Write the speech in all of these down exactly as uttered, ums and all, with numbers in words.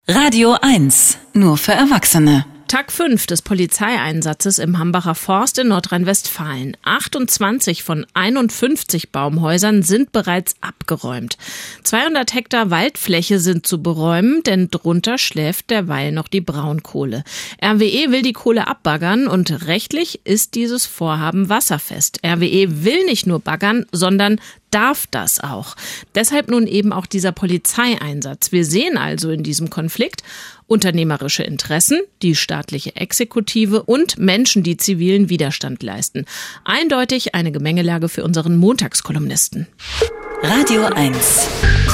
Radio eins, nur für Erwachsene. Tag fünf des Polizeieinsatzes im Hambacher Forst in Nordrhein-Westfalen. achtundzwanzig von einundfünfzig Baumhäusern sind bereits abgeräumt. zweihundert Hektar Waldfläche sind zu beräumen, denn drunter schläft derweil noch die Braunkohle. R W E will die Kohle abbaggern und rechtlich ist dieses Vorhaben wasserfest. R W E will nicht nur baggern, sondern darf das auch. Deshalb nun eben auch dieser Polizeieinsatz. Wir sehen also in diesem Konflikt unternehmerische Interessen, die staatliche Exekutive und Menschen, die zivilen Widerstand leisten. Eindeutig eine Gemengelage für unseren Montagskolumnisten. Radio eins.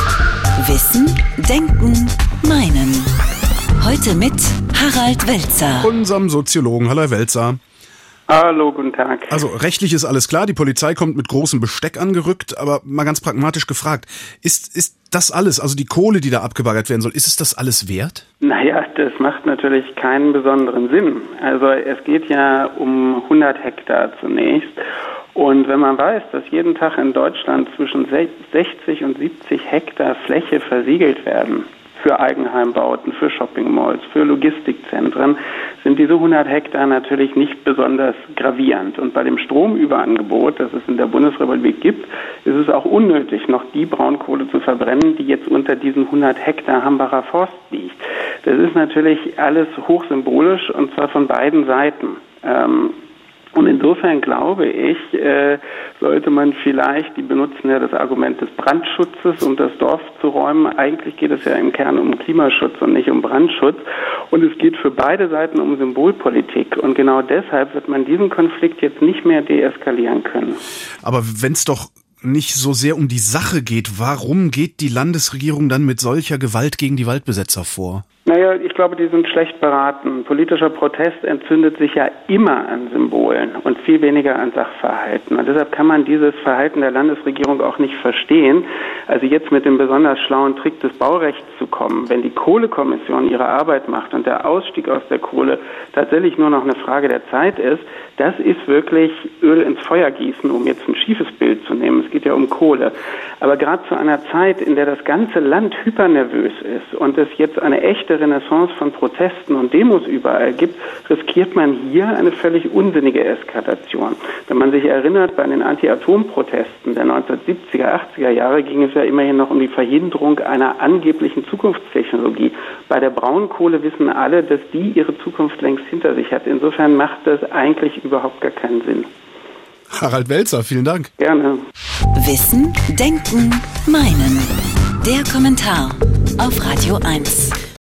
Wissen, Denken, Meinen. Heute mit Harald Welzer. Unserem Soziologen. Hallo Herr Welzer. Hallo, guten Tag. Also rechtlich ist alles klar, die Polizei kommt mit großem Besteck angerückt, aber mal ganz pragmatisch gefragt, ist ist das alles, also die Kohle, die da abgebaggert werden soll, ist es das alles wert? Naja, das macht natürlich keinen besonderen Sinn. Also es geht ja um hundert Hektar zunächst. Und wenn man weiß, dass jeden Tag in Deutschland zwischen sechzig und siebzig Hektar Fläche versiegelt werden, für Eigenheimbauten, für Shoppingmalls, für Logistikzentren, sind diese hundert Hektar natürlich nicht besonders gravierend. Und bei dem Stromüberangebot, das es in der Bundesrepublik gibt, ist es auch unnötig, noch die Braunkohle zu verbrennen, die jetzt unter diesen hundert Hektar Hambacher Forst liegt. Das ist natürlich alles hochsymbolisch und zwar von beiden Seiten. Ähm, Und insofern glaube ich, äh, sollte man vielleicht, die benutzen ja das Argument des Brandschutzes, um das Dorf zu räumen. Eigentlich geht es ja im Kern um Klimaschutz und nicht um Brandschutz. Und es geht für beide Seiten um Symbolpolitik. Und genau deshalb wird man diesen Konflikt jetzt nicht mehr deeskalieren können. Aber wenn es doch nicht so sehr um die Sache geht, warum geht die Landesregierung dann mit solcher Gewalt gegen die Waldbesetzer vor? Naja, ich glaube, die sind schlecht beraten. Politischer Protest entzündet sich ja immer an Symbolen und viel weniger an Sachverhalten. Und deshalb kann man dieses Verhalten der Landesregierung auch nicht verstehen. Also jetzt mit dem besonders schlauen Trick des Baurechts zu kommen, wenn die Kohlekommission ihre Arbeit macht und der Ausstieg aus der Kohle tatsächlich nur noch eine Frage der Zeit ist, das ist wirklich Öl ins Feuer gießen, um jetzt ein schiefes Bild zu nehmen. Es geht ja um Kohle. Aber gerade zu einer Zeit, in der das ganze Land hypernervös ist und es jetzt eine echte Renaissance von Protesten und Demos überall gibt, riskiert man hier eine völlig unsinnige Eskalation. Wenn man sich erinnert, bei den Anti-Atom-Protesten der neunzehnhundertsiebziger, achtziger Jahre ging es ja immerhin noch um die Verhinderung einer angeblichen Zukunftstechnologie. Bei der Braunkohle wissen alle, dass die ihre Zukunft längst hinter sich hat. Insofern macht das eigentlich überhaupt gar keinen Sinn. Harald Welzer, vielen Dank. Gerne. Wissen, Denken, Meinen. Der Kommentar auf Radio eins.